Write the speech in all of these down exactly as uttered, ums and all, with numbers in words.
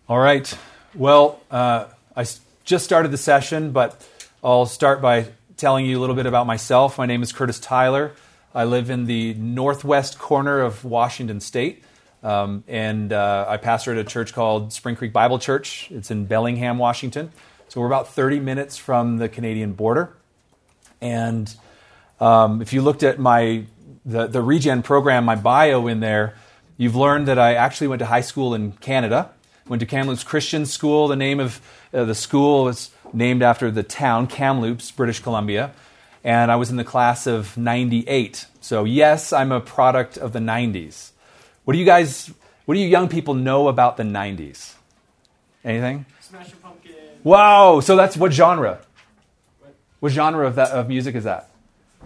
All right. Well, uh, I s- just started the session, but I'll start by telling you a little bit about myself. My name is Curtis Tyler. I live in the northwest corner of Washington State, um, and uh, I pastor at a church called Spring Creek Bible Church. It's in Bellingham, Washington. So we're about thirty minutes from the Canadian border. And um, if you looked at my the, the Regen program, my bio in there, you've learned that I actually went to high school in Canada. Went to Kamloops Christian School. The name of uh, the school was named after the town, Kamloops, British Columbia. And I was in the class of ninety-eight. So yes, I'm a product of the nineties. What do you guys, what do you young people know about the nineties? Anything? Smashing Pumpkins. Wow, so that's what genre? What? What genre of that of music is that?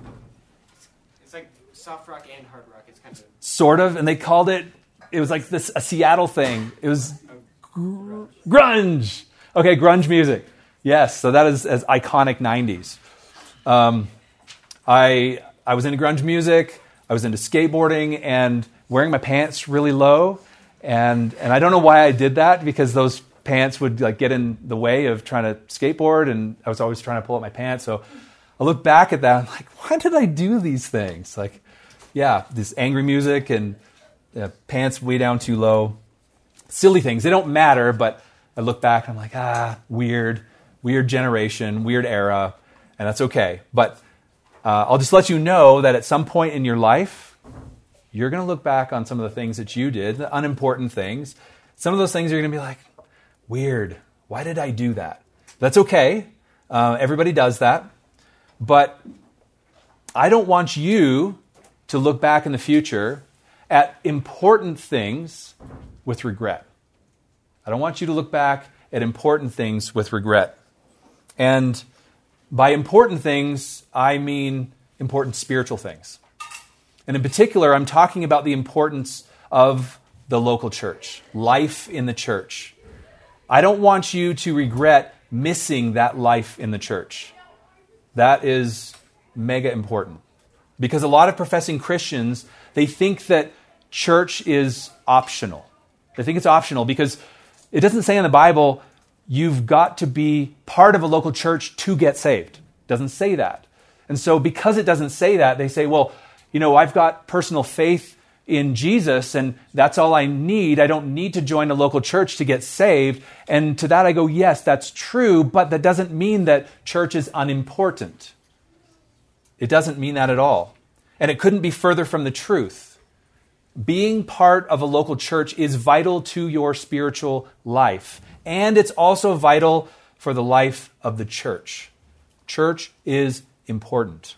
It's like soft rock and hard rock. It's kind of Sort of, and they called it, it was like this, a Seattle thing. It was grunge. grunge. Okay, grunge music. Yes, so that is as iconic nineties. Um, I I was into grunge music. I was into skateboarding and wearing my pants really low, and and I don't know why I did that, because those pants would like get in the way of trying to skateboard, and I was always trying to pull up my pants. So I look back at that, I'm like, why did I do these things? Like, yeah, this angry music and uh, pants way down too low. Silly things. They don't matter, but I look back and I'm like, ah, weird, weird generation, weird era, and that's okay. But uh, I'll just let you know that at some point in your life, you're going to look back on some of the things that you did, the unimportant things. Some of those things you're going to be like, weird, why did I do that? That's okay. Uh, everybody does that. But I don't want you to look back in the future at important things with regret. I don't want you to look back at important things with regret. And by important things, I mean important spiritual things. And in particular, I'm talking about the importance of the local church, life in the church. I don't want you to regret missing that life in the church. That is mega important. Because a lot of professing Christians, they think that church is optional. They think it's optional because it doesn't say in the Bible, you've got to be part of a local church to get saved. It doesn't say that. And so because it doesn't say that, they say, well, you know, I've got personal faith in Jesus and that's all I need. I don't need to join a local church to get saved. And to that I go, yes, that's true, but that doesn't mean that church is unimportant. It doesn't mean that at all. And it couldn't be further from the truth. Being part of a local church is vital to your spiritual life. And it's also vital for the life of the church. Church is important.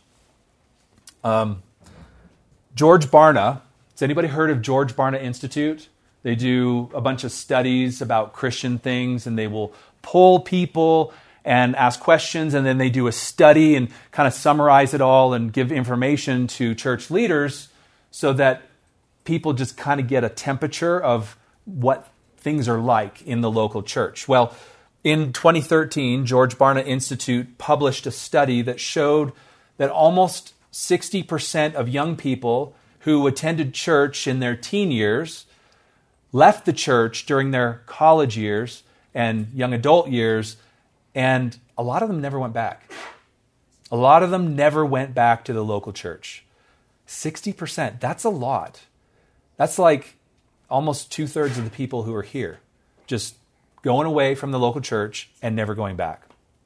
Um, George Barna, has anybody heard of George Barna Institute? They do a bunch of studies about Christian things, and they will poll people and ask questions, and then they do a study and kind of summarize it all and give information to church leaders so that people just kind of get a temperature of what things are like in the local church. Well, in twenty thirteen, George Barna Institute published a study that showed that almost sixty percent of young people who attended church in their teen years left the church during their college years and young adult years, and a lot of them never went back. A lot of them never went back to the local church. sixty percent, that's a lot. That's like almost two-thirds of the people who are here, just going away from the local church and never going back.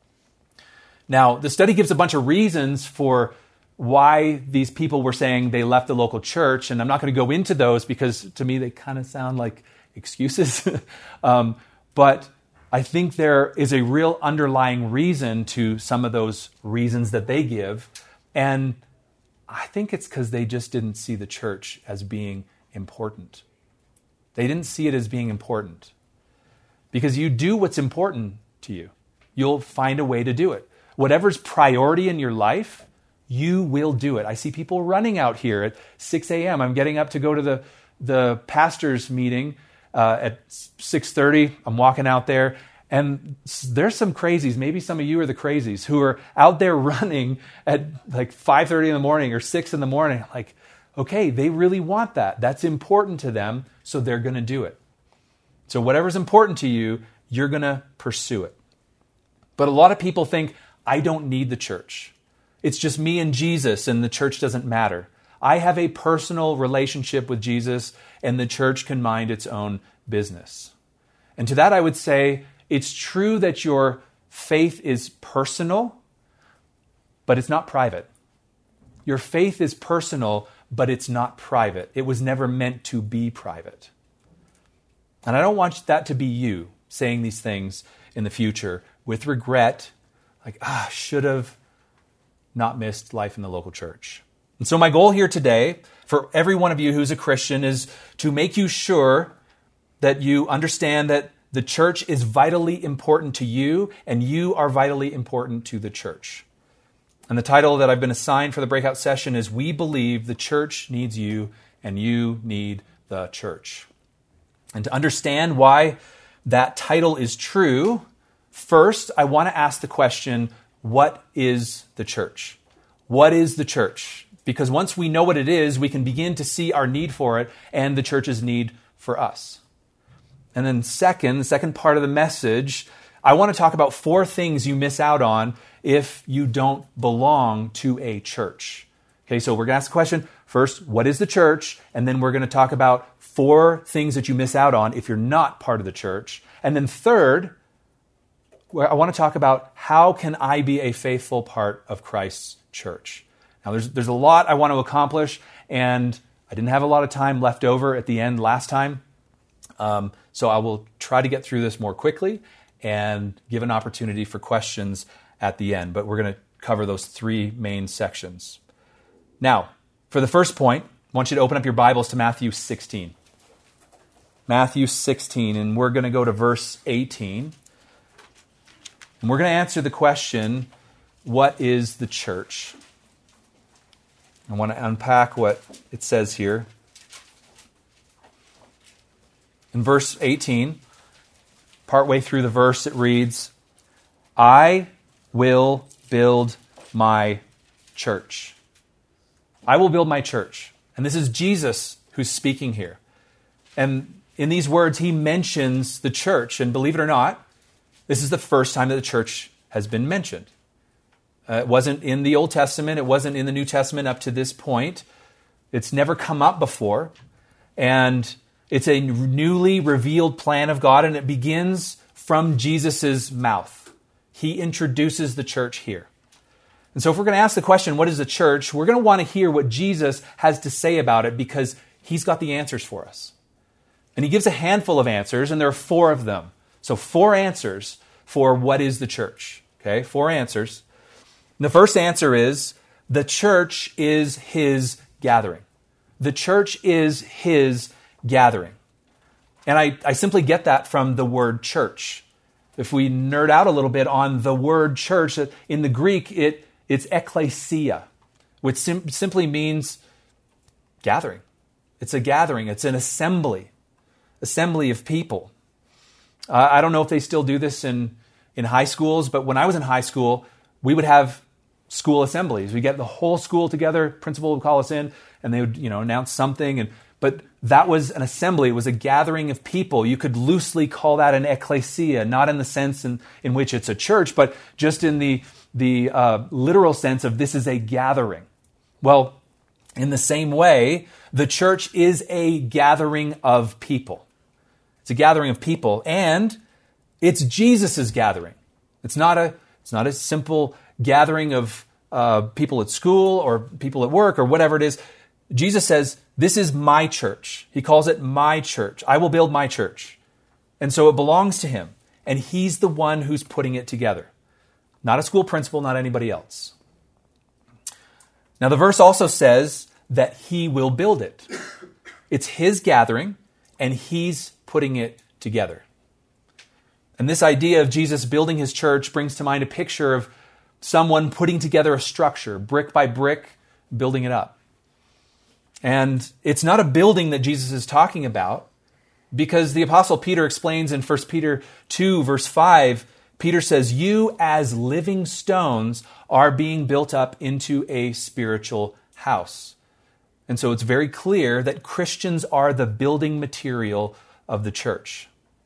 Now, the study gives a bunch of reasons for why these people were saying they left the local church, and I'm not going to go into those because to me they kind of sound like excuses. um, but I think there is a real underlying reason to some of those reasons that they give, and I think it's because they just didn't see the church as being important. They didn't see it as being important. Because you do what's important to you. You'll find a way to do it. Whatever's priority in your life, you will do it. I see people running out here at six a.m. I'm getting up to go to the, the pastor's meeting uh, at six thirty. I'm walking out there, and there's some crazies. Maybe some of you are the crazies who are out there running at like five thirty in the morning or six in the morning. Like, okay, they really want that. That's important to them, so they're going to do it. So whatever's important to you, you're going to pursue it. But a lot of people think, I don't need the church. It's just me and Jesus, and the church doesn't matter. I have a personal relationship with Jesus, and the church can mind its own business. And to that I would say, it's true that your faith is personal, but it's not private. Your faith is personal, but it's not private. It was never meant to be private. And I don't want that to be you saying these things in the future with regret, like, ah, should have not missed life in the local church. And so my goal here today for every one of you who's a Christian is to make you sure that you understand that the church is vitally important to you and you are vitally important to the church. And the title that I've been assigned for the breakout session is We Believe the Church Needs You and You Need the Church. And to understand why that title is true, first, I want to ask the question, what is the church? What is the church? Because once we know what it is, we can begin to see our need for it and the church's need for us. And then second, the second part of the message, I want to talk about four things you miss out on if you don't belong to a church. Okay, so we're going to ask the question, first, what is the church? And then we're going to talk about four things that you miss out on if you're not part of the church. And then third, I want to talk about how can I be a faithful part of Christ's church. Now, there's, there's a lot I want to accomplish, and I didn't have a lot of time left over at the end last time. Um, so I will try to get through this more quickly and give an opportunity for questions at the end. But we're going to cover those three main sections. Now, for the first point, I want you to open up your Bibles to Matthew sixteen. Matthew sixteen, and we're going to go to verse eighteen. And we're going to answer the question, what is the church? I want to unpack what it says here. In verse eighteen, partway through the verse, it reads, I will build my church. I will build my church. And this is Jesus who's speaking here. And in these words, he mentions the church. And believe it or not, this is the first time that the church has been mentioned. Uh, it wasn't in the Old Testament. It wasn't in the New Testament up to this point. It's never come up before. And it's a newly revealed plan of God, and it begins from Jesus' mouth. He introduces the church here. And so if we're going to ask the question, what is the church? We're going to want to hear what Jesus has to say about it because he's got the answers for us. And he gives a handful of answers, and there are four of them. So four answers for what is the church. Okay, four answers. And the first answer is, the church is his gathering. The church is his gathering. And I, I simply get that from the word church. If we nerd out a little bit on the word church, in the Greek, it it's ekklesia, which sim- simply means gathering. It's a gathering. It's an assembly, assembly of people. Uh, I don't know if they still do this in, in high schools, but when I was in high school, we would have school assemblies. We get the whole school together. Principal would call us in, and they would, you know, announce something. And but that was an assembly. It was a gathering of people. You could loosely call that an ecclesia, not in the sense in, in which it's a church, but just in the the uh, literal sense of this is a gathering. Well, in the same way, the church is a gathering of people. It's a gathering of people, and it's Jesus' gathering. It's not a it's not a simple gathering of uh, people at school or people at work or whatever it is. Jesus says, this is my church. He calls it my church. I will build my church. And so it belongs to him. And he's the one who's putting it together. Not a school principal, not anybody else. Now the verse also says that he will build it. It's his gathering, and he's putting it together. And this idea of Jesus building his church brings to mind a picture of someone putting together a structure, brick by brick, building it up. And it's not a building that Jesus is talking about, because the Apostle Peter explains in First Peter two, verse five, Peter says, you as living stones are being built up into a spiritual house. And so it's very clear that Christians are the building material of the church.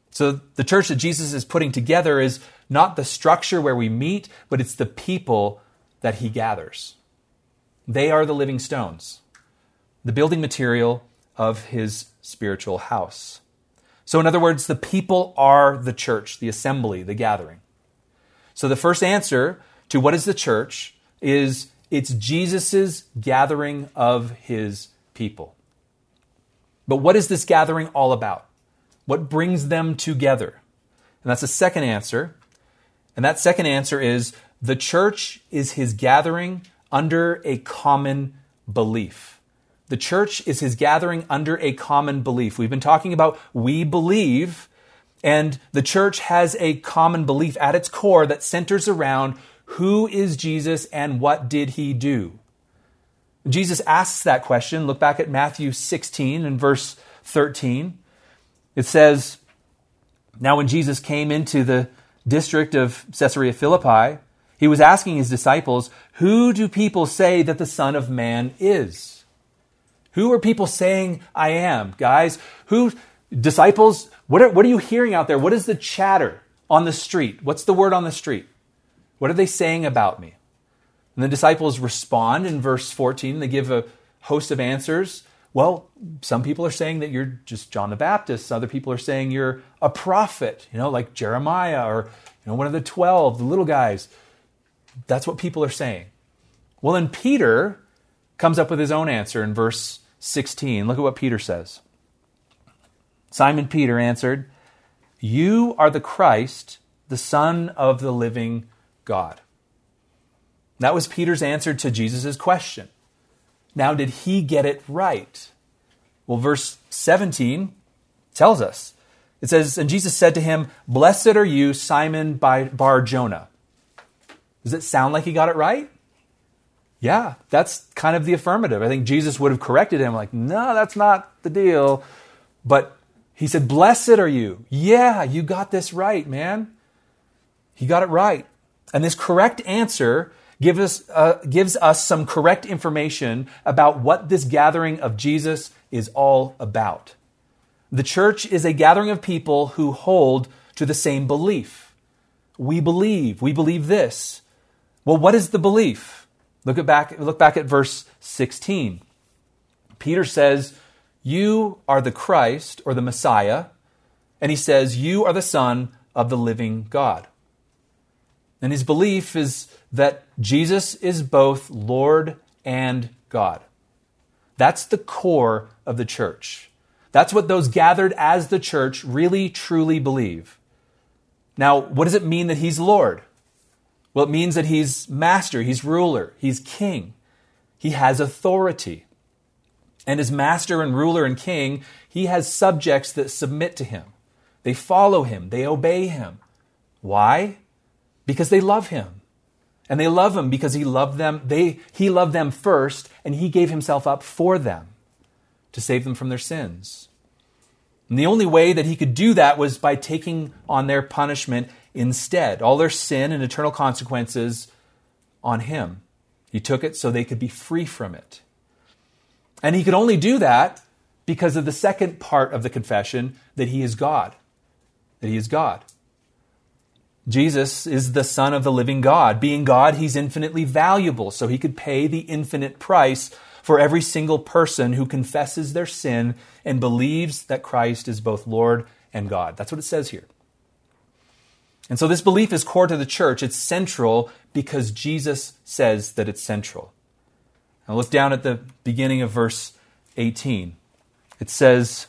So the church that Jesus is putting together is not the structure where we meet, but it's the people that he gathers. They are the living stones, the building material of his spiritual house. So in other words, the people are the church, the assembly, the gathering. So the first answer to what is the church is it's Jesus' gathering of his people. But what is this gathering all about? What brings them together? And that's the second answer. And that second answer is the church is his gathering under a common belief. The church is his gathering under a common belief. We've been talking about we believe, and the church has a common belief at its core that centers around who is Jesus and what did he do? Jesus asks that question. Look back at Matthew sixteen and verse thirteen. It says, "Now when Jesus came into the district of Caesarea Philippi, he was asking his disciples, 'Who do people say that the Son of Man is?'" Who are people saying I am, guys? Who, disciples, what are, what are you hearing out there? What is the chatter on the street? What's the word on the street? What are they saying about me? And the disciples respond in verse fourteen. They give a host of answers. Well, some people are saying that you're just John the Baptist. Other people are saying you're a prophet, you know, like Jeremiah or you know one of the twelve, the little guys. That's what people are saying. Well, then Peter comes up with his own answer in verse sixteen. Look at what Peter says. Simon Peter answered, "You are the Christ, the Son of the living God." That was Peter's answer to Jesus' question. Now, did he get it right? Well, verse seventeen tells us. It says, "And Jesus said to him, 'Blessed are you, Simon Bar-Jonah.'" Does it sound like he got it right? Yeah, that's kind of the affirmative. I think Jesus would have corrected him like, no, that's not the deal. But he said, "Blessed are you." Yeah, you got this right, man. He got it right. And this correct answer gives us, uh, gives us some correct information about what this gathering of Jesus is all about. The church is a gathering of people who hold to the same belief. We believe. We believe this. Well, what is the belief? Look at back, look back at verse sixteen. Peter says, "You are the Christ," or the Messiah, and he says, "You are the Son of the living God." And his belief is that Jesus is both Lord and God. That's the core of the church. That's what those gathered as the church really, truly believe. Now, what does it mean that he's Lord? Well, it means that he's master, he's ruler, he's king. He has authority. And as master and ruler and king, he has subjects that submit to him. They follow him, they obey him. Why? Because they love him. And they love him because he loved them. They, he loved them first, and he gave himself up for them to save them from their sins. And the only way that he could do that was by taking on their punishment instead, all their sin and eternal consequences on him. He took it so they could be free from it. And he could only do that because of the second part of the confession, that he is God. That he is God. Jesus is the Son of the living God. Being God, he's infinitely valuable, so he could pay the infinite price for every single person who confesses their sin and believes that Christ is both Lord and God. That's what it says here. And so this belief is core to the church. It's central because Jesus says that it's central. Now look down at the beginning of verse eighteen. It says,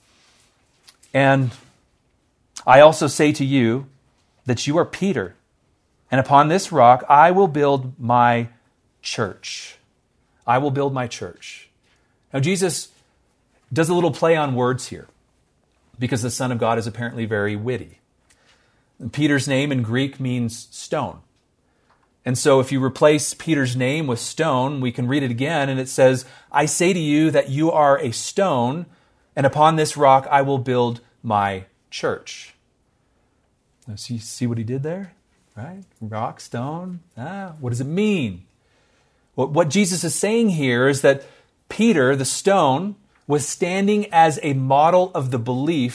"And I also say to you that you are Peter, and upon this rock I will build my church." I will build my church. Now Jesus does a little play on words here because the Son of God is apparently very witty. Peter's name in Greek means stone. And so if you replace Peter's name with stone, we can read it again, and it says, "I say to you that you are a stone, and upon this rock I will build my church." Now, see, see what he did there? Right? Rock, stone. Ah, what does it mean? What, what Jesus is saying here is that Peter, the stone, was standing as a model of the belief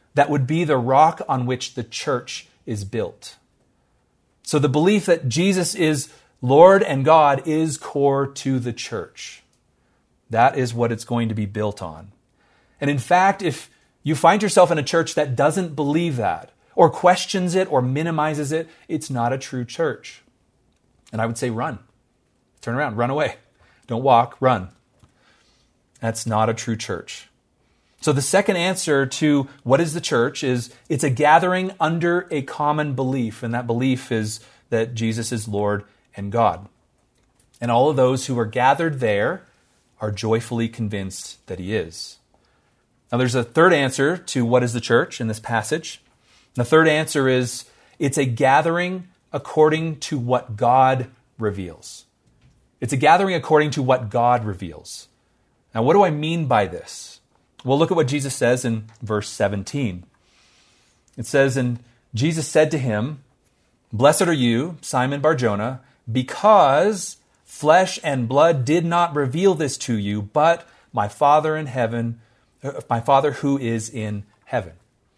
that would be the rock on which the church is built. So the belief that Jesus is Lord and God is core to the church. That is what it's going to be built on. And in fact, if you find yourself in a church that doesn't believe that, or questions it, or minimizes it, it's not a true church. And I would say run. Turn around, run away. Don't walk, run. That's not a true church. So the second answer to what is the church is it's a gathering under a common belief, and that belief is that Jesus is Lord and God. And all of those who are gathered there are joyfully convinced that he is. Now there's a third answer to what is the church in this passage. The third answer is it's a gathering according to what God reveals. It's a gathering according to what God reveals. Now what do I mean by this? Well, look at what Jesus says in verse seventeen. It says, and Jesus said to him, "Blessed are you, Simon Bar-Jonah, because flesh and blood did not reveal this to you, but my Father in heaven, my Father who is in heaven."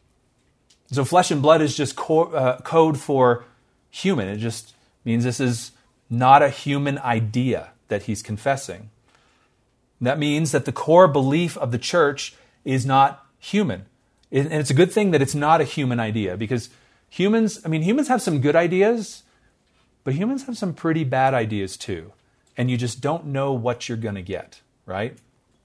So flesh and blood is just co- uh, code for human. It just means this is not a human idea that he's confessing. That means that the core belief of the church is not human. And it's a good thing that it's not a human idea, because humans, I mean, humans have some good ideas, but humans have some pretty bad ideas too. And you just don't know what you're going to get, right?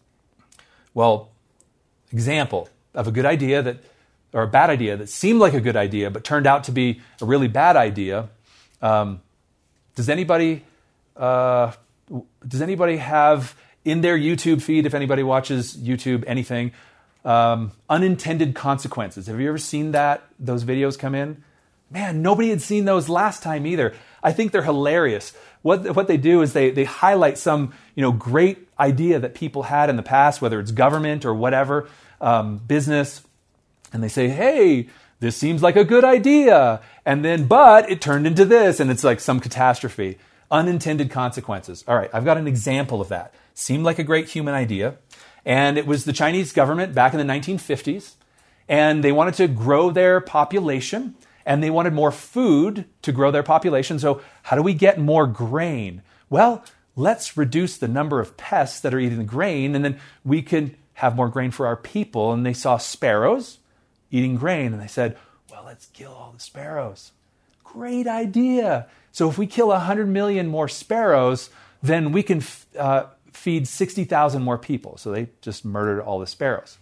Well, example of a good idea that, or a bad idea that seemed like a good idea, but turned out to be a really bad idea. Um, does anybody, uh, does anybody have in their YouTube feed, if anybody watches YouTube, anything, um, unintended consequences? Have you ever seen that, those videos come in? Man, nobody had seen those last time either. I think they're hilarious. What what they do is they they highlight some, you know, great idea that people had in the past, whether it's government or whatever, um, business, and they say, hey, this seems like a good idea. And then, but it turned into this, and it's like some catastrophe. Unintended consequences. All right, I've got an example of that. Seemed like a great human idea. And it was the Chinese government back in the nineteen fifties. And they wanted to grow their population. And they wanted more food to grow their population. So how do we get more grain? Well, let's reduce the number of pests that are eating the grain. And then we can have more grain for our people. And they saw sparrows eating grain. And they said, well, let's kill all the sparrows. Great idea. So if we kill one hundred million more sparrows, then we can uh, feed sixty thousand more people. So they just murdered all the sparrows.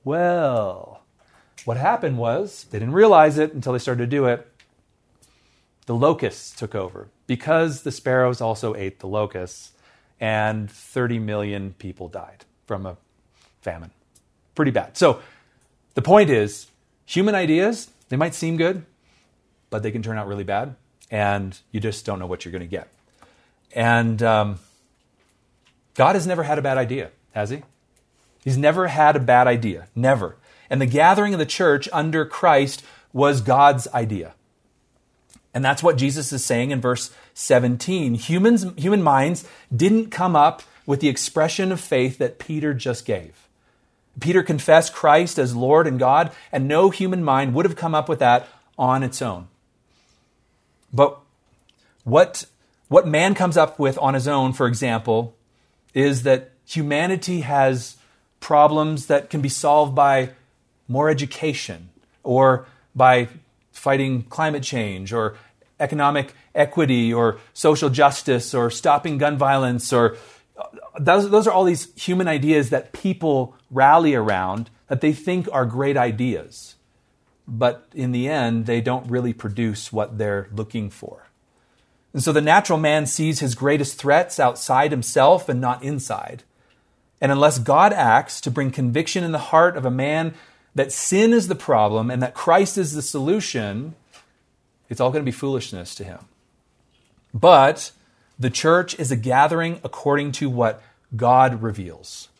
Well, what happened was, they didn't realize it until they started to do it, the locusts took over because the sparrows also ate the locusts, and thirty million people died from a famine. Pretty bad. So the point is, human ideas, they might seem good, but they can turn out really bad, and you just don't know what you're going to get. And um, God has never had a bad idea, has he? He's never had a bad idea. Never. And the gathering of the church under Christ was God's idea. And that's what Jesus is saying in verse seventeen. Humans, human minds didn't come up with the expression of faith that Peter just gave. Peter confessed Christ as Lord and God, and no human mind would have come up with that on its own. But what, what man comes up with on his own, for example, is that humanity has problems that can be solved by more education, or by fighting climate change, or economic equity, or social justice, or stopping gun violence, or those, those are all these human ideas that people rally around that they think are great ideas. But in the end, they don't really produce what they're looking for. And so the natural man sees his greatest threats outside himself and not inside. And unless God acts to bring conviction in the heart of a man that sin is the problem and that Christ is the solution, it's all going to be foolishness to him. But the church is a gathering according to what God reveals.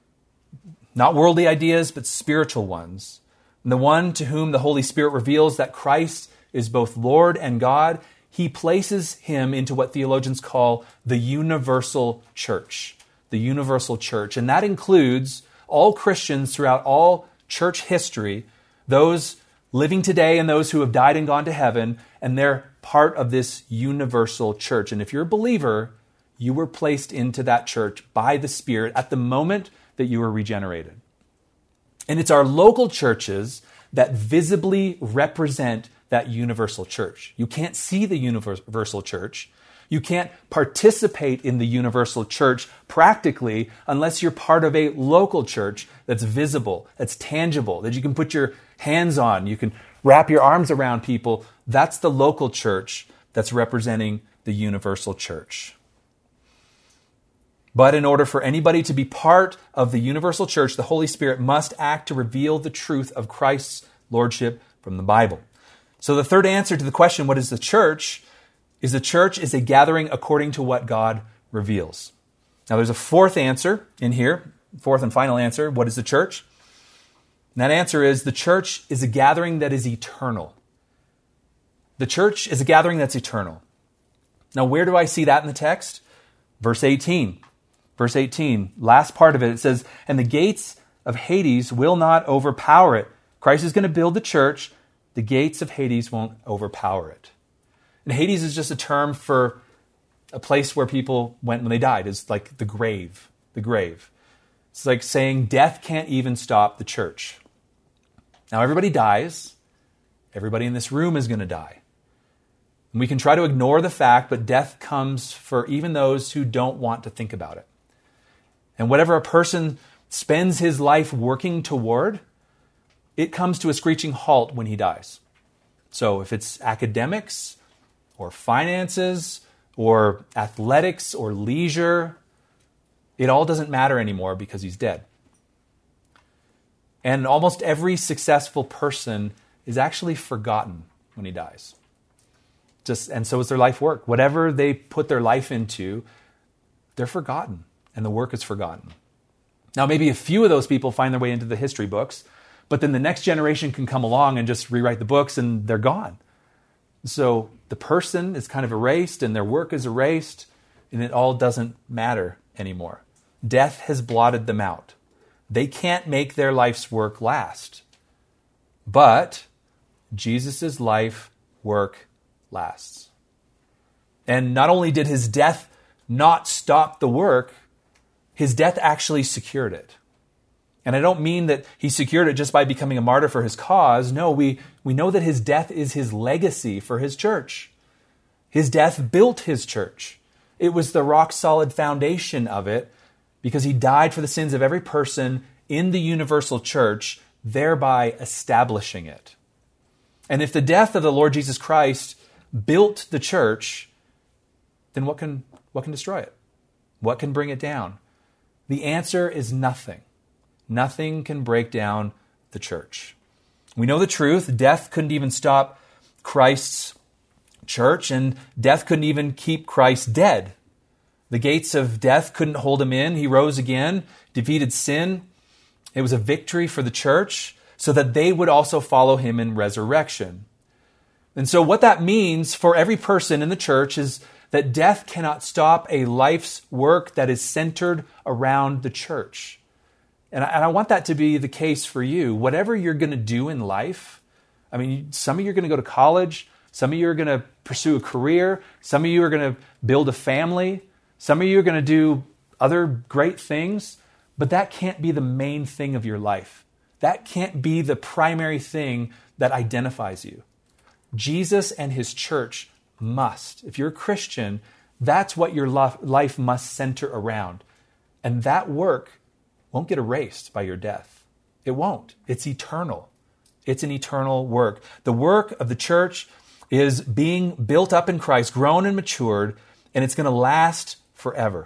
Not worldly ideas, but spiritual ones. And the one to whom the Holy Spirit reveals that Christ is both Lord and God, he places him into what theologians call the universal church. The universal church. And that includes all Christians throughout all church history, those living today and those who have died and gone to heaven, and they're part of this universal church. And if you're a believer, you were placed into that church by the Spirit at the moment that you were regenerated. And it's our local churches that visibly represent that universal church. You can't see the universal church. You can't participate in the universal church practically unless you're part of a local church that's visible, that's tangible, that you can put your hands on, you can wrap your arms around people. That's the local church that's representing the universal church. But in order for anybody to be part of the universal church, the Holy Spirit must act to reveal the truth of Christ's lordship from the Bible. So the third answer to the question, what is the church, is the church is a gathering according to what God reveals. Now there's a fourth answer in here, fourth and final answer. What is the church? And that answer is the church is a gathering that is eternal. The church is a gathering that's eternal. Now where do I see that in the text? Verse eighteen. Verse eighteen, last part of it, it says, and the gates of Hades will not overpower it. Christ is going to build the church. The gates of Hades won't overpower it. And Hades is just a term for a place where people went when they died. It's like the grave, the grave. It's like saying death can't even stop the church. Now everybody dies. Everybody in this room is going to die. And we can try to ignore the fact, but death comes for even those who don't want to think about it. And whatever a person spends his life working toward, it comes to a screeching halt when he dies. So if it's academics or finances or athletics or leisure, it all doesn't matter anymore because he's dead. And almost every successful person is actually forgotten when he dies. Just, and so is their life work. Whatever they put their life into, they're forgotten, and the work is forgotten. Now, maybe a few of those people find their way into the history books, but then the next generation can come along and just rewrite the books, and they're gone. So the person is kind of erased, and their work is erased, and it all doesn't matter anymore. Death has blotted them out. They can't make their life's work last. But Jesus' life work lasts. And not only did his death not stop the work, his death actually secured it. And I don't mean that he secured it just by becoming a martyr for his cause. No, we, we know that his death is his legacy for his church. His death built his church. It was the rock-solid foundation of it because he died for the sins of every person in the universal church, thereby establishing it. And if the death of the Lord Jesus Christ built the church, then what can, what can destroy it? What can bring it down? The answer is nothing. Nothing can break down the church. We know the truth. Death couldn't even stop Christ's church, and death couldn't even keep Christ dead. The gates of death couldn't hold him in. He rose again, defeated sin. It was a victory for the church so that they would also follow him in resurrection. And so what that means for every person in the church is that death cannot stop a life's work that is centered around the church. And I, and I want that to be the case for you. Whatever you're going to do in life, I mean, some of you are going to go to college, some of you are going to pursue a career, some of you are going to build a family, some of you are going to do other great things, but that can't be the main thing of your life. That can't be the primary thing that identifies you. Jesus and his church must. If you're a Christian, that's what your life must center around. And that work won't get erased by your death. It won't. It's eternal. It's an eternal work. The work of the church is being built up in Christ, grown and matured, and it's going to last forever.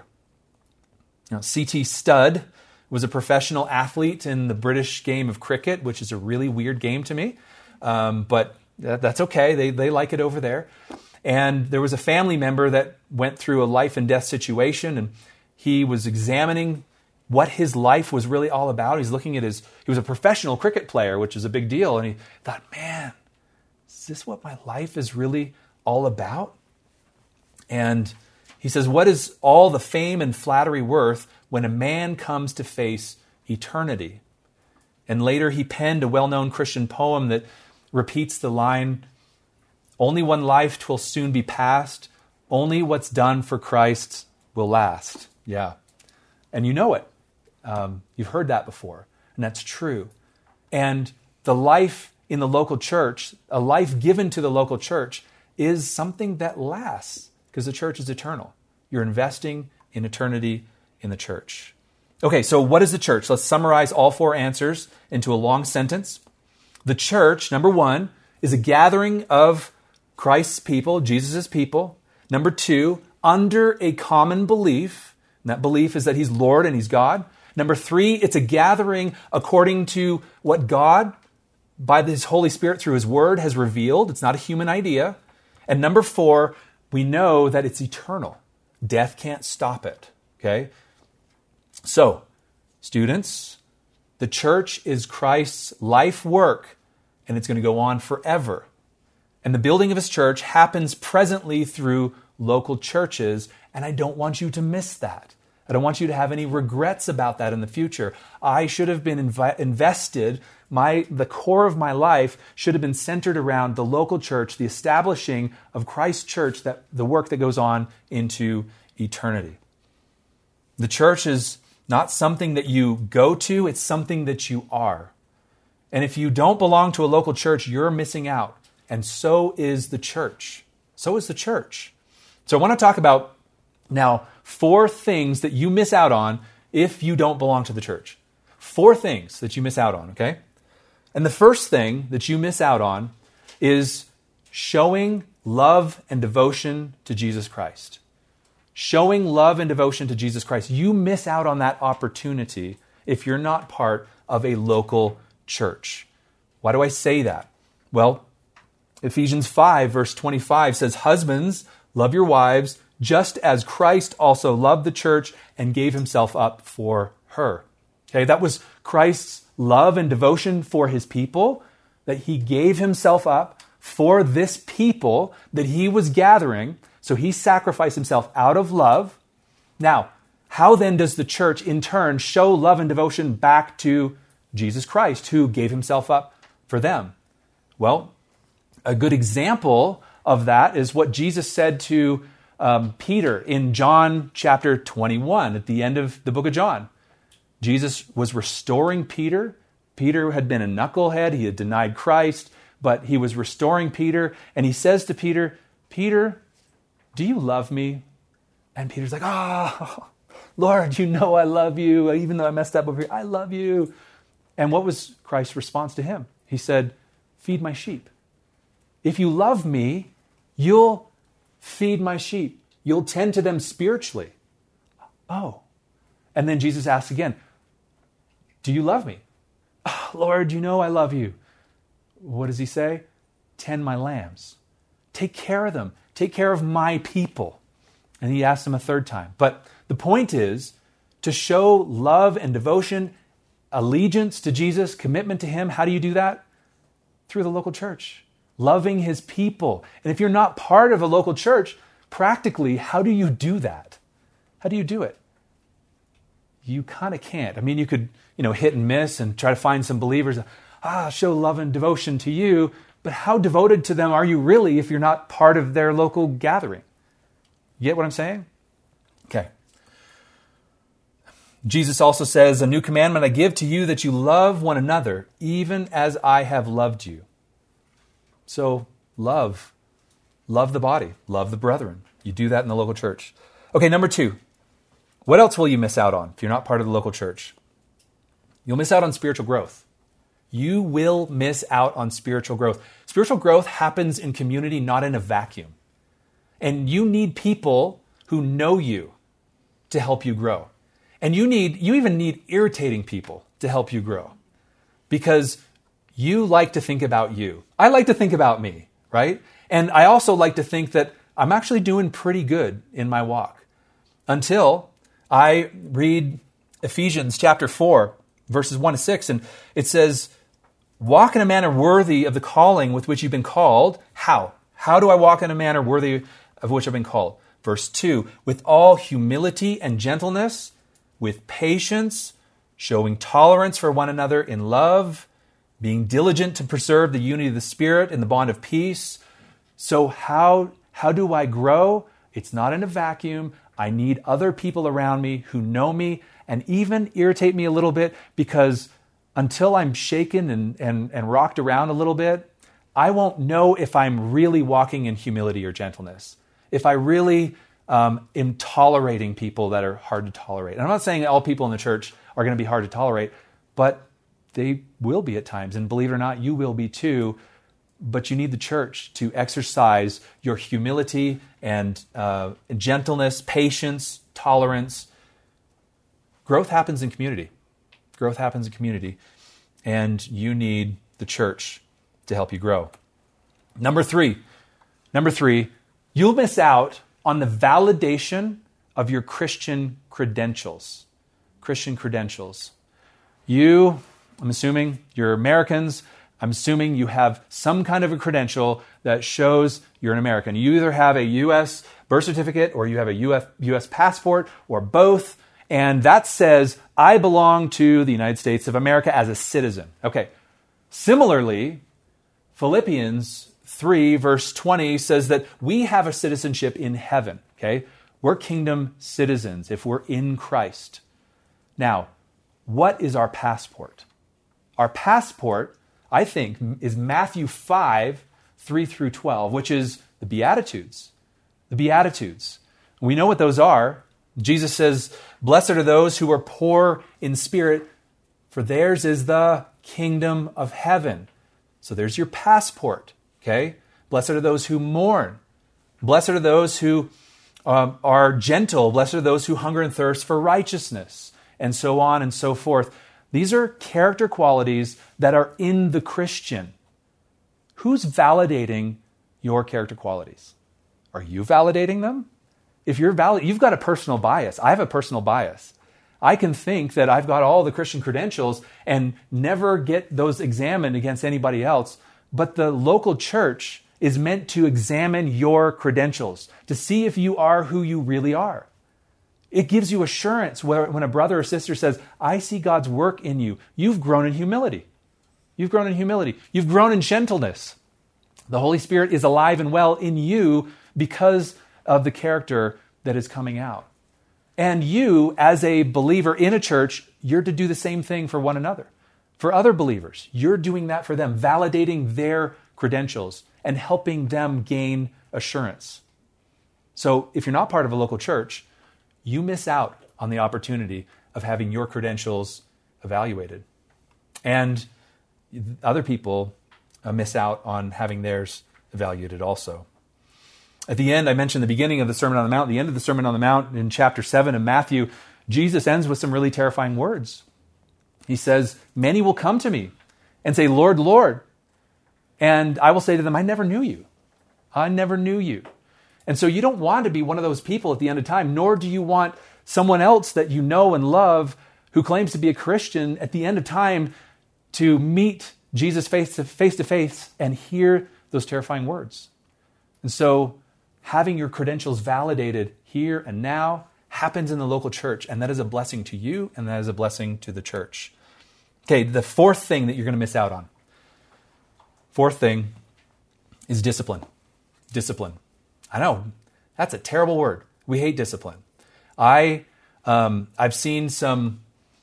Now, C T Studd was a professional athlete in the British game of cricket, which is a really weird game to me, um, but that's okay. They they like it over there. And there was a family member that went through a life and death situation, and he was examining what his life was really all about. He's looking at his, he was a professional cricket player, which is a big deal. And he thought, man, is this what my life is really all about? And he says, what is all the fame and flattery worth when a man comes to face eternity? And later he penned a well-known Christian poem that repeats the line, "Only one life 'twill soon be past, only what's done for Christ will last." Yeah. And you know it. Um, you've heard that before, and that's true. And the life in the local church, a life given to the local church, is something that lasts because the church is eternal. You're investing in eternity in the church. Okay, so what is the church? Let's summarize all four answers into a long sentence. The church, number one, is a gathering of Christ's people, Jesus' people. Number two, under a common belief. And that belief is that he's Lord and he's God. Number three, it's a gathering according to what God, by his Holy Spirit through his word, has revealed. It's not a human idea. And number four, we know that it's eternal. Death can't stop it. Okay? So, students, the church is Christ's life work, and it's going to go on forever. And the building of his church happens presently through local churches, and I don't want you to miss that. I don't want you to have any regrets about that in the future. I should have been inv- invested, my the core of my life should have been centered around the local church, the establishing of Christ's church, that the work that goes on into eternity. The church is not something that you go to, it's something that you are. And if you don't belong to a local church, you're missing out. And so is the church. So is the church. So I want to talk about now four things that you miss out on if you don't belong to the church. Four things that you miss out on, okay? And the first thing that you miss out on is showing love and devotion to Jesus Christ. Showing love and devotion to Jesus Christ. You miss out on that opportunity if you're not part of a local church. Why do I say that? Well, Ephesians five, verse twenty-five says, "Husbands, love your wives, just as Christ also loved the church and gave himself up for her." Okay, that was Christ's love and devotion for his people, that he gave himself up for this people that he was gathering. So he sacrificed himself out of love. Now, how then does the church in turn show love and devotion back to Jesus Christ, who gave himself up for them? Well, a good example of that is what Jesus said to um, Peter in John chapter twenty-one, at the end of the book of John. Jesus was restoring Peter. Peter had been a knucklehead. He had denied Christ, but he was restoring Peter. And he says to Peter, "Peter, do you love me?" And Peter's like, "Oh, Lord, you know I love you. Even though I messed up over here, I love you." And what was Christ's response to him? He said, "Feed my sheep. If you love me, you'll feed my sheep. You'll tend to them spiritually." Oh. And then Jesus asks again, "Do you love me?" "Oh, Lord, you know I love you." What does he say? "Tend my lambs. Take care of them. Take care of my people." And he asks them a third time. But the point is to show love and devotion, allegiance to Jesus, commitment to him. How do you do that? Through the local church, loving his people. And if you're not part of a local church, practically, how do you do that? How do you do it? You kind of can't. I mean, you could, you know, hit and miss and try to find some believers, ah, show love and devotion to you. But how devoted to them are you really if you're not part of their local gathering? You get what I'm saying? Okay. Jesus also says, "A new commandment I give to you, that you love one another, even as I have loved you." So love. Love the body. Love the brethren. You do that in the local church. Okay, number two. What else will you miss out on if you're not part of the local church? You'll miss out on spiritual growth. You will miss out on spiritual growth. Spiritual growth happens in community, not in a vacuum. And you need people who know you to help you grow. And you need, you even need irritating people to help you grow. Because you like to think about you. I like to think about me, right? And I also like to think that I'm actually doing pretty good in my walk. Until I read Ephesians chapter four, verses one to six, and it says, "Walk in a manner worthy of the calling with which you've been called." How? How do I walk in a manner worthy of which I've been called? Verse two, "With all humility and gentleness, with patience, showing tolerance for one another in love, being diligent to preserve the unity of the Spirit in the bond of peace. So how, how do I grow? It's not in a vacuum. I need other people around me who know me and even irritate me a little bit, because until I'm shaken and, and, and rocked around a little bit, I won't know if I'm really walking in humility or gentleness, if I really um, am tolerating people that are hard to tolerate. And I'm not saying all people in the church are going to be hard to tolerate, but they will be at times. And believe it or not, you will be too. But you need the church to exercise your humility and uh, gentleness, patience, tolerance. Growth happens in community. Growth happens in community. And you need the church to help you grow. Number three, number three, you'll miss out on the validation of your Christian credentials. Christian credentials. You, I'm assuming you're Americans, I'm assuming you have some kind of a credential that shows you're an American. You either have a U S birth certificate or you have a U S passport or both, and that says, I belong to the United States of America as a citizen. Okay. Similarly, Philippians three, verse twenty says that we have a citizenship in heaven. Okay? We're kingdom citizens if we're in Christ. Now, what is our passport? Our passport, I think, is Matthew five, three through twelve, which is the Beatitudes. The Beatitudes. We know what those are. Jesus says, blessed are those who are poor in spirit, for theirs is the kingdom of heaven. So there's your passport, okay? Blessed are those who mourn. Blessed are those who um, are gentle. Blessed are those who hunger and thirst for righteousness, and so on and so forth. These are character qualities that are in the Christian. Who's validating your character qualities? Are you validating them? If you're valid, you've got a personal bias. I have a personal bias. I can think that I've got all the Christian credentials and never get those examined against anybody else. But the local church is meant to examine your credentials to see if you are who you really are. It gives you assurance where, when a brother or sister says, I see God's work in you. You've grown in humility. You've grown in humility. You've grown in gentleness. The Holy Spirit is alive and well in you because of the character that is coming out. And you, as a believer in a church, you're to do the same thing for one another. For other believers, you're doing that for them, validating their credentials and helping them gain assurance. So if you're not part of a local church, you miss out on the opportunity of having your credentials evaluated. And other people uh, miss out on having theirs evaluated also. At the end, I mentioned the beginning of the Sermon on the Mount, the end of the Sermon on the Mount in chapter seven of Matthew, Jesus ends with some really terrifying words. He says, many will come to me and say, Lord, Lord. And I will say to them, I never knew you. I never knew you. And so you don't want to be one of those people at the end of time, nor do you want someone else that you know and love who claims to be a Christian at the end of time to meet Jesus face to face, to face and hear those terrifying words. And so having your credentials validated here and now happens in the local church, and that is a blessing to you, and that is a blessing to the church. Okay, the fourth thing that you're going to miss out on. Fourth thing is discipline. Discipline. I know, that's a terrible word. We hate discipline. I, um, I've seen some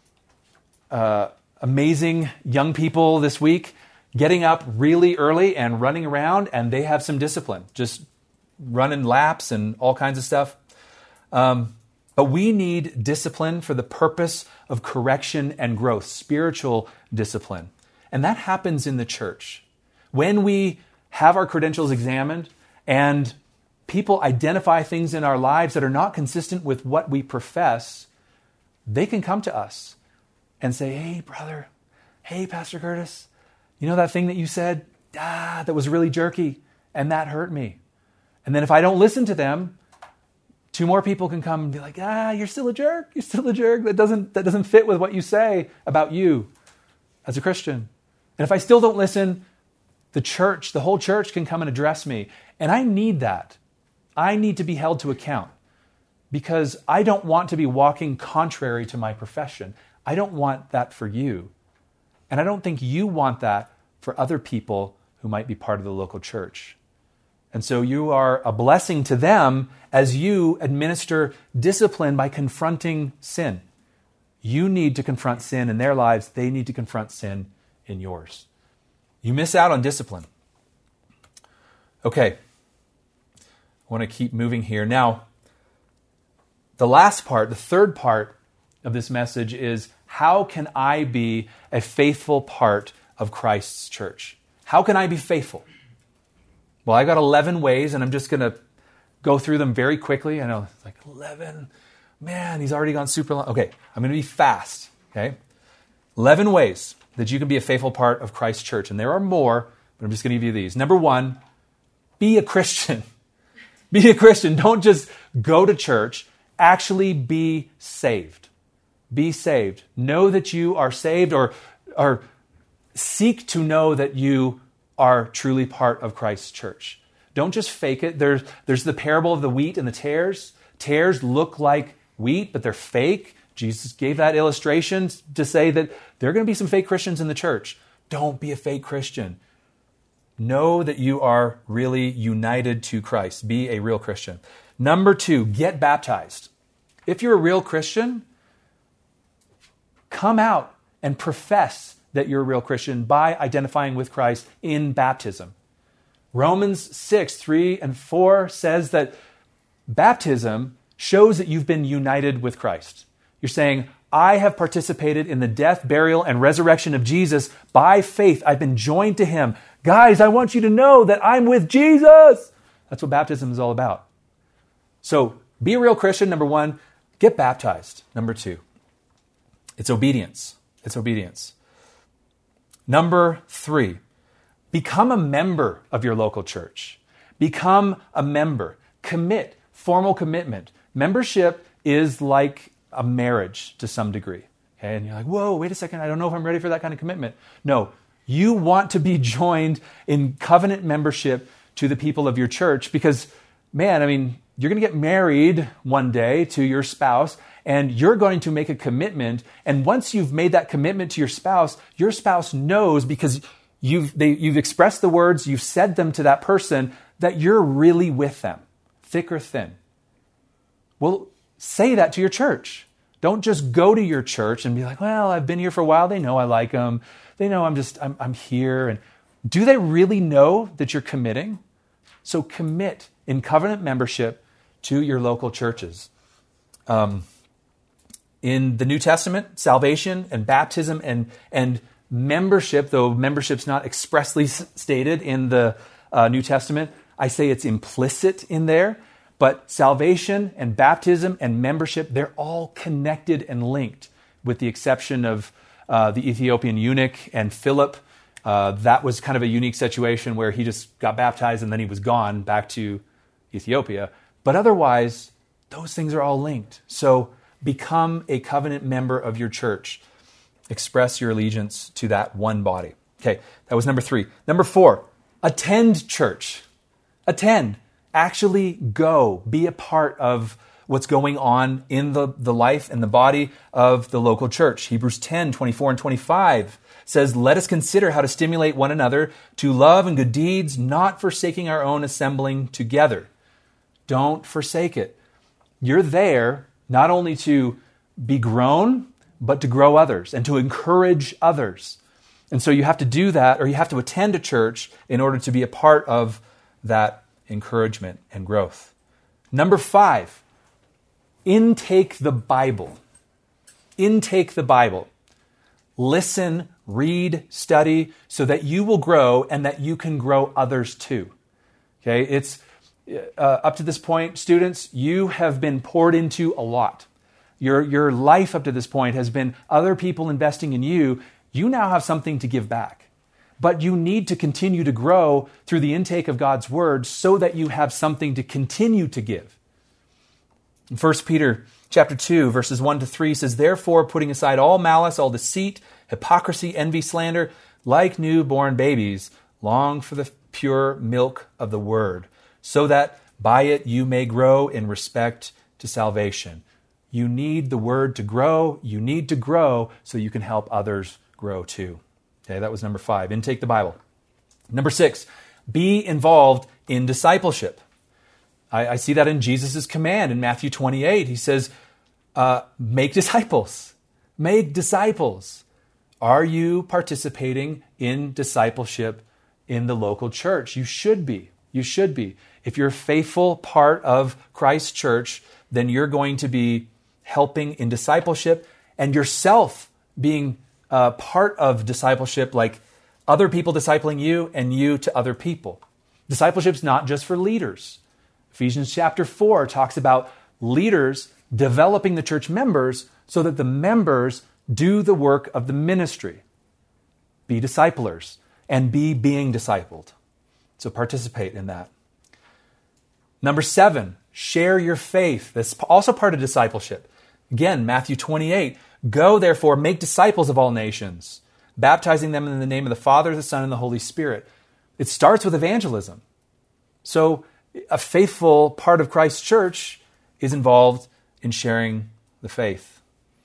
uh, amazing young people this week getting up really early and running around, and they have some discipline, just running laps and all kinds of stuff. Um, but we need discipline for the purpose of correction and growth, spiritual discipline. And that happens in the church. When we have our credentials examined and people identify things in our lives that are not consistent with what we profess, they can come to us and say, hey, brother, hey, Pastor Curtis, you know that thing that you said? Ah, that was really jerky, and that hurt me. And then if I don't listen to them, two more people can come and be like, ah, you're still a jerk. You're still a jerk. That doesn't, that doesn't fit with what you say about you as a Christian. And if I still don't listen, the church, the whole church can come and address me. And I need that. I need to be held to account because I don't want to be walking contrary to my profession. I don't want that for you. And I don't think you want that for other people who might be part of the local church. And so you are a blessing to them as you administer discipline by confronting sin. You need to confront sin in their lives. They need to confront sin in yours. You miss out on discipline. Okay. I want to keep moving here. Now, the last part, the third part of this message is, how can I be a faithful part of Christ's church? How can I be faithful? Well, I got eleven ways, and I'm just going to go through them very quickly. I know, it's like eleven. Man, he's already gone super long. Okay, I'm going to be fast. Okay, eleven ways that you can be a faithful part of Christ's church. And there are more, but I'm just going to give you these. Number one, be a Christian. Be a Christian. Don't just go to church. Actually be saved. Be saved. Know that you are saved, or, or seek to know that you are truly part of Christ's church. Don't just fake it. There's, there's the parable of the wheat and the tares. Tares look like wheat, but they're fake. Jesus gave that illustration to say that there are going to be some fake Christians in the church. Don't be a fake Christian. Know that you are really united to Christ. Be a real Christian. Number two, get baptized. If you're a real Christian, come out and profess that you're a real Christian by identifying with Christ in baptism. Romans six, three and four says that baptism shows that you've been united with Christ. You're saying, I have participated in the death, burial, and resurrection of Jesus by faith. I've been joined to him. Guys, I want you to know that I'm with Jesus. That's what baptism is all about. So be a real Christian, number one. Get baptized, number two. It's obedience. It's obedience. Number three, become a member of your local church. Become a member. Commit. Formal commitment. Membership is like a marriage to some degree. Okay? And you're like, whoa, wait a second. I don't know if I'm ready for that kind of commitment. No, you want to be joined in covenant membership to the people of your church because, man, I mean, you're going to get married one day to your spouse, and you're going to make a commitment. And once you've made that commitment to your spouse, your spouse knows, because you've they, you've expressed the words, you've said them to that person, that you're really with them, thick or thin. Well, say that to your church. Don't just go to your church and be like, well, I've been here for a while. They know I like them. They know I'm just, I'm, I'm here. And do they really know that you're committing? So commit in covenant membership to your local churches. Um, in the New Testament, salvation and baptism and, and membership, though membership's not expressly s- stated in the uh, New Testament, I say it's implicit in there. But salvation and baptism and membership, they're all connected and linked, with the exception of uh, the Ethiopian eunuch and Philip. Uh, that was kind of a unique situation where he just got baptized and then he was gone back to Ethiopia. But otherwise, those things are all linked. So become a covenant member of your church. Express your allegiance to that one body. Okay, that was number three. Number four, attend church. Attend. Actually go. Be a part of what's going on in the, the life and the body of the local church. Hebrews ten, twenty-four and twenty-five says, let us consider how to stimulate one another to love and good deeds, not forsaking our own assembling together. Don't forsake it. You're there not only to be grown, but to grow others and to encourage others. And so you have to do that, or you have to attend a church in order to be a part of that encouragement and growth. Number five, intake the Bible. Intake the Bible. Listen, read, study, so that you will grow and that you can grow others too. Okay, it's uh, up to this point, students, you have been poured into a lot. Your, your life up to this point has been other people investing in you. You now have something to give back. But you need to continue to grow through the intake of God's word so that you have something to continue to give. In First Peter chapter two, verses one to three says, therefore, putting aside all malice, all deceit, hypocrisy, envy, slander, like newborn babies, long for the pure milk of the word, so that by it you may grow in respect to salvation. You need the word to grow. You need to grow so you can help others grow too. Okay, that was number five. Intake the Bible. Number six, be involved in discipleship. I, I see that in Jesus' command in Matthew twenty-eight. He says, uh, make disciples. Make disciples. Are you participating in discipleship in the local church? You should be. You should be. If you're a faithful part of Christ's church, then you're going to be helping in discipleship and yourself being uh, part of discipleship, like other people discipling you and you to other people. Discipleship's not just for leaders. Ephesians chapter four talks about leaders developing the church members so that the members do the work of the ministry. Be disciplers and be being discipled. So participate in that. Number seven, share your faith. That's also part of discipleship. Again, Matthew twenty-eight, go therefore, make disciples of all nations, baptizing them in the name of the Father, the Son, and the Holy Spirit. It starts with evangelism. So a faithful part of Christ's church is involved in sharing the faith.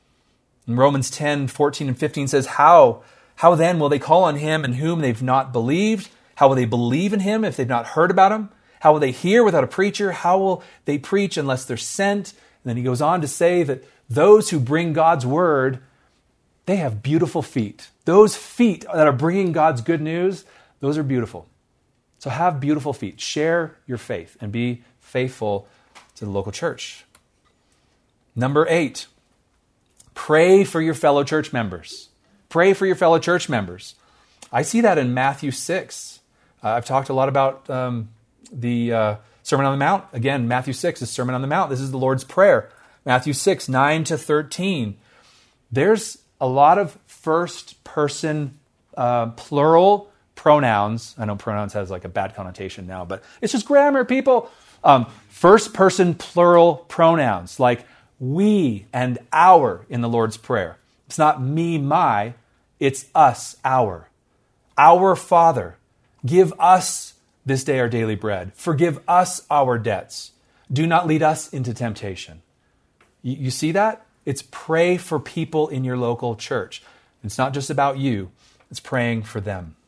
In Romans ten, fourteen, and fifteen says, How, how then will they call on him in whom they've not believed? How will they believe in him if they've not heard about him? How will they hear without a preacher? How will they preach unless they're sent? And then he goes on to say that those who bring God's word, they have beautiful feet. Those feet that are bringing God's good news, those are beautiful. So have beautiful feet. Share your faith and be faithful to the local church. Number eight, pray for your fellow church members. Pray for your fellow church members. I see that in Matthew six. Uh, I've talked a lot about um, the uh, Sermon on the Mount. Again, Matthew six is Sermon on the Mount. This is the Lord's Prayer. Matthew six, nine to thirteen. There's a lot of first person uh, plural pronouns. I know pronouns has like a bad connotation now, but it's just grammar, people. Um, first person plural pronouns like we and our in the Lord's Prayer. It's not me, my. It's us, our. Our Father, give us this day our daily bread. Forgive us our debts. Do not lead us into temptation. You, you see that? It's pray for people in your local church. It's not just about you. It's praying for them.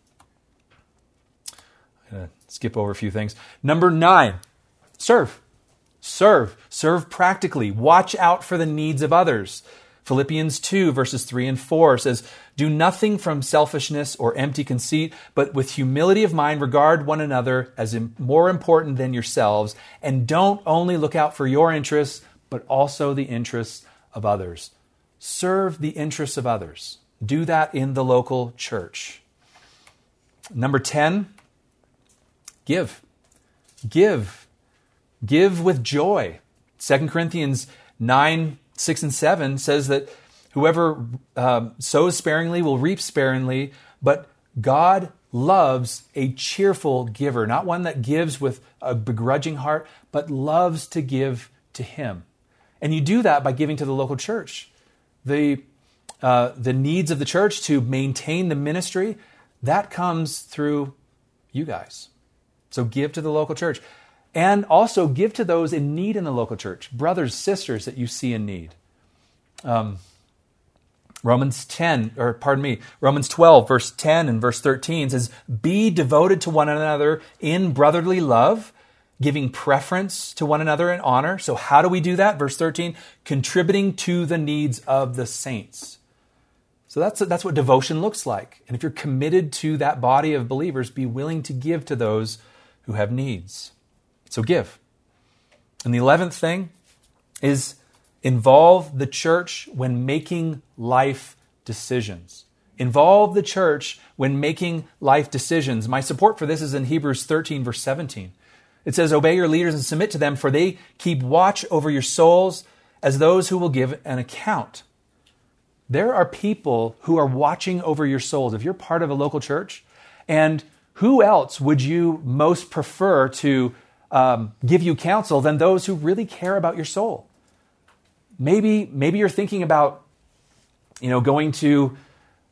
I'm going to skip over a few things. Number nine, serve. Serve. Serve practically. Watch out for the needs of others. Philippians two, verses three and four says, do nothing from selfishness or empty conceit, but with humility of mind regard one another as more important than yourselves, and don't only look out for your interests, but also the interests of others. Serve the interests of others. Do that in the local church. Number ten, give. Give. Give with joy. Second Corinthians nine, six and seven says that whoever uh, sows sparingly will reap sparingly, but God loves a cheerful giver, not one that gives with a begrudging heart, but loves to give to him. And you do that by giving to the local church. The, uh, the needs of the church to maintain the ministry, that comes through you guys. So give to the local church. And also give to those in need in the local church, brothers, sisters that you see in need. Um, Romans ten, or pardon me, Romans twelve, verse ten and verse thirteen says, be devoted to one another in brotherly love, giving preference to one another in honor. So how do we do that? Verse thirteen, contributing to the needs of the saints. So that's, that's what devotion looks like. And if you're committed to that body of believers, be willing to give to those who have needs. So give. And the eleventh thing is involve the church when making life decisions. Involve the church when making life decisions. My support for this is in Hebrews thirteen, verse seventeen. It says, obey your leaders and submit to them, for they keep watch over your souls as those who will give an account. There are people who are watching over your souls. If you're part of a local church, and who else would you most prefer to Um, give you counsel than those who really care about your soul? Maybe, maybe you're thinking about, you know, going to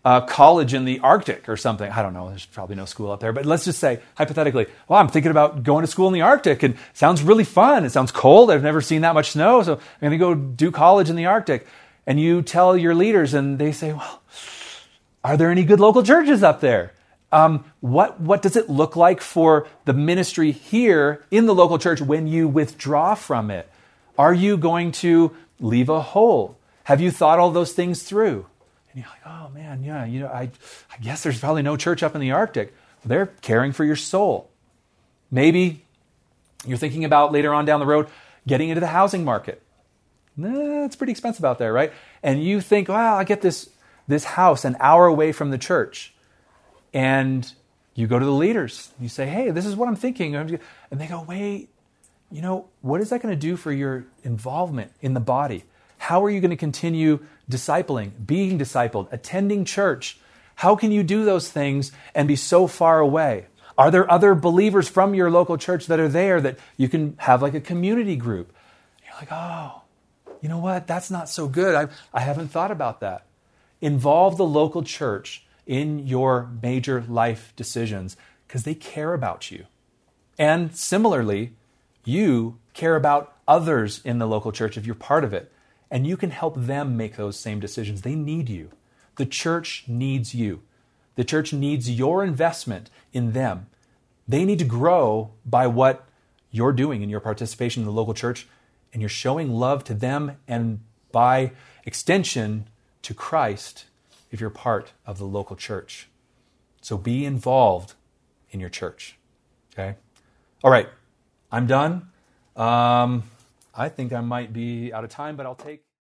uh, college in the Arctic or something. I don't know. There's probably no school up there. But let's just say, hypothetically, well, I'm thinking about going to school in the Arctic. And it sounds really fun. It sounds cold. I've never seen that much snow. So I'm going to go do college in the Arctic. And you tell your leaders, and they say, well, are there any good local churches up there? Um, what, what does it look like for the ministry here in the local church when you withdraw from it? Are you going to leave a hole? Have you thought all those things through? And you're like, oh man, yeah, you know, I, I guess there's probably no church up in the Arctic. They're caring for your soul. Maybe you're thinking about later on down the road getting into the housing market. Nah, it's pretty expensive out there, right? And you think, well, I get this, this house an hour away from the church. And you go to the leaders. You say, hey, this is what I'm thinking. And they go, wait, you know, what is that going to do for your involvement in the body? How are you going to continue discipling, being discipled, attending church? How can you do those things and be so far away? Are there other believers from your local church that are there that you can have like a community group? You're like, oh, you know what? That's not so good. I, I haven't thought about that. Involve the local church in your major life decisions because they care about you. And similarly, you care about others in the local church if you're part of it. And you can help them make those same decisions. They need you. The church needs you. The church needs your investment in them. They need to grow by what you're doing in your participation in the local church, and you're showing love to them and by extension to Christ if you're part of the local church. So be involved in your church. Okay? All right. I'm done. Um, I think I might be out of time, but I'll take...